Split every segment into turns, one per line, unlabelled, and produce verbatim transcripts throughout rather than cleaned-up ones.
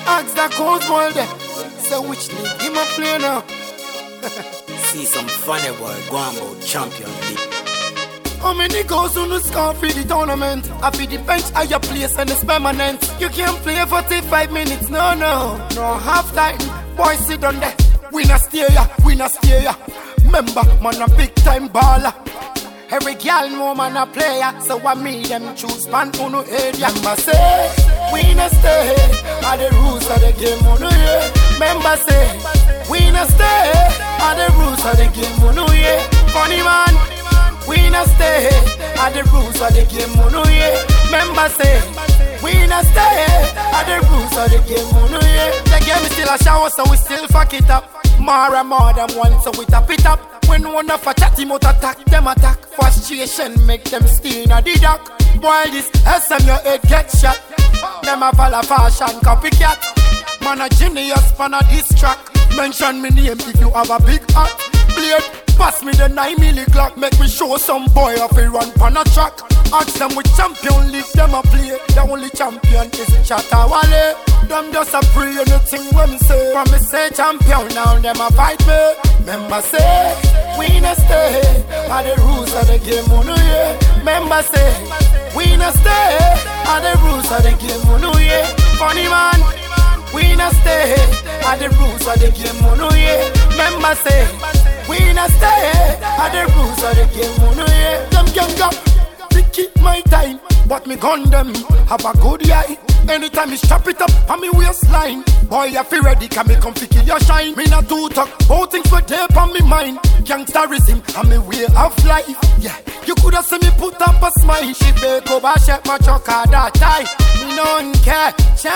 Ask that cold boy there. So which league him a play now?
See some funny boy go on about champion league.
How many goals on the score for the tournament? I feel the bench at your place and it's permanent. You can't play forty-five minutes, no, no. No half time, boy sit on there. We not stay ya, we not stay ya. Remember, man a big time baller. Every girl know man a player, so I me them choose man uno area. Remember say, we not stay. Are the rules of the game uno yeah. Remember say, we not stay. Are the rules of the game uno yeah. Funny man. We not stay, are the rules of the game, uno yeah. Remember say, we not stay, are the rules of the game, uno yeah. The game is still a shower, so we still fuck it up. More and more than one, so we tap it up. When one of a chatty mouth attack, them attack. Frustration make them stay in a the dock. While this S M your head get shot. Them a follow fashion copycat. Man a genius, man a diss track. Mention me name if you have a big heart. Blade. Pass me the nine milli clock, make me show some boy off a run pan a track. Ask them with champion league, them a play. The only champion is Chatawale. Them just a pray anything when me say. From me say champion, now them a fight me. Member say, we not stay. Are the rules of the game, uno yeah. Member say, we not stay. Are the rules of the game, uno yeah. Funny man, we not stay. Are the rules of the game, uno yeah. Member say, we not stay, are the rules of the game, uno yeah. Them gang up, they keep my time, but me gun them, have a good eye. Anytime me strap it up on me waistline, boy I feel ready, can me come fi kill your shine. Me not do talk, all things were there on me mind. Gangsterism and me way of life, yeah. You coulda seen me put up a smile. She bake over, check my truck at that time. Me non care,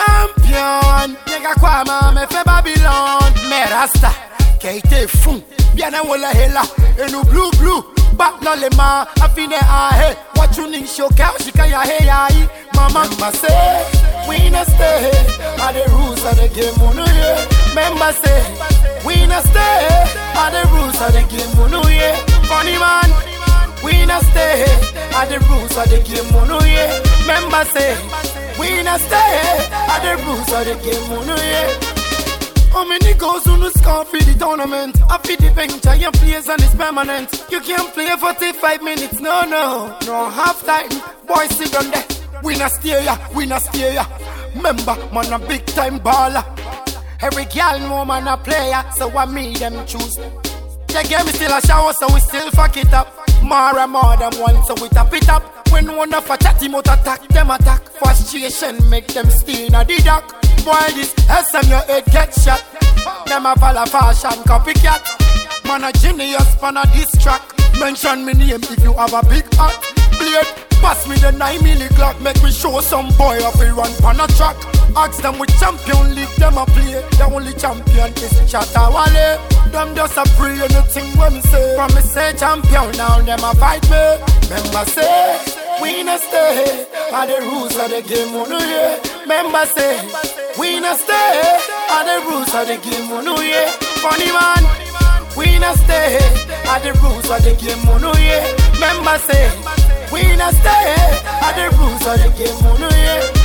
champion. Nigga kwa ma me fe Babylon. Me rasta, Keite fun. Bien a wala hela, and no blue blue. Back no le ma, I feel the ahe. What you need show cow, she can ya hey ya. Mama must say, we not stay. Are the rules of the game, uno yeah. Member say, we not stay. Are the rules of the game, uno yeah. Funny man, we not stay. Are the rules of the game, uno yeah. Member say, we not stay. Are the rules of the game, uno yeah. How many goals on the score for the tournament? I feel the bench and your place and it's permanent. You can't play forty-five minutes, no, no. No half time, boy sit on there. We not stay ya, we not stay ya. Remember, man a big time baller. Every girl know man a player, so I me them choose. The game is still a shower, so we still fuck it up. More and more than one, so we tap it up. When one of a chatty mouth attack, them attack. Frustration make them stay in a the dock. While this S M your head get shot. Them a follow fashion copycat. Man a genius, man a diss track. Mention me name if you have a big heart. Blade, pass me the nine milli clock. Make me show some boy off a run pan a track. Ask them with champion league, them a play. The only champion is Chatawale. Them just a pray anything when me say. From me say champion, now them a fight me. Member say, we not stay. Are the rules of the game, uno yeah. Member say, we not stay. Are the rules of the game, uno yeah. Funny man, we not stay. Are the rules of the game, uno yeah. Member say, we not stay. Are the rules of the game, uno yeah.